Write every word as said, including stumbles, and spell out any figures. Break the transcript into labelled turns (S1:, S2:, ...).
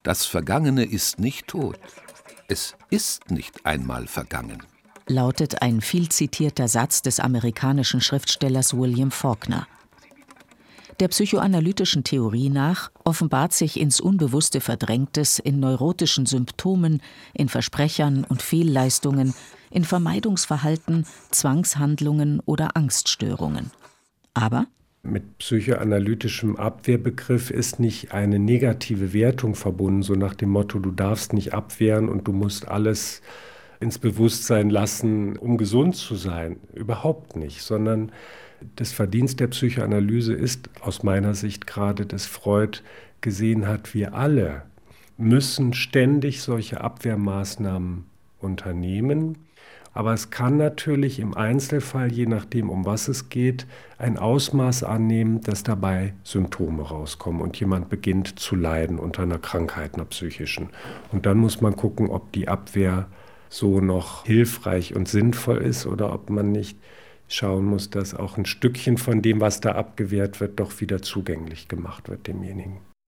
S1: Das Vergangene ist nicht tot. Es ist nicht einmal vergangen,
S2: lautet ein viel zitierter Satz des amerikanischen Schriftstellers William Faulkner. Der psychoanalytischen Theorie nach offenbart sich ins Unbewusste Verdrängtes in neurotischen Symptomen, in Versprechern und Fehlleistungen, in Vermeidungsverhalten, Zwangshandlungen oder Angststörungen. Aber
S3: mit psychoanalytischem Abwehrbegriff ist nicht eine negative Wertung verbunden, so nach dem Motto, du darfst nicht abwehren und du musst alles ins Bewusstsein lassen, um gesund zu sein. Überhaupt nicht, sondern das Verdienst der Psychoanalyse ist aus meiner Sicht gerade, dass Freud gesehen hat, wir alle müssen ständig solche Abwehrmaßnahmen unternehmen. Aber es kann natürlich im Einzelfall, je nachdem, um was es geht, ein Ausmaß annehmen, dass dabei Symptome rauskommen und jemand beginnt zu leiden unter einer Krankheit, einer psychischen. Und dann muss man gucken, ob die Abwehr so noch hilfreich und sinnvoll ist oder ob man nicht schauen muss, dass auch ein Stückchen von dem, was da abgewehrt wird, doch wieder zugänglich gemacht wird demjenigen.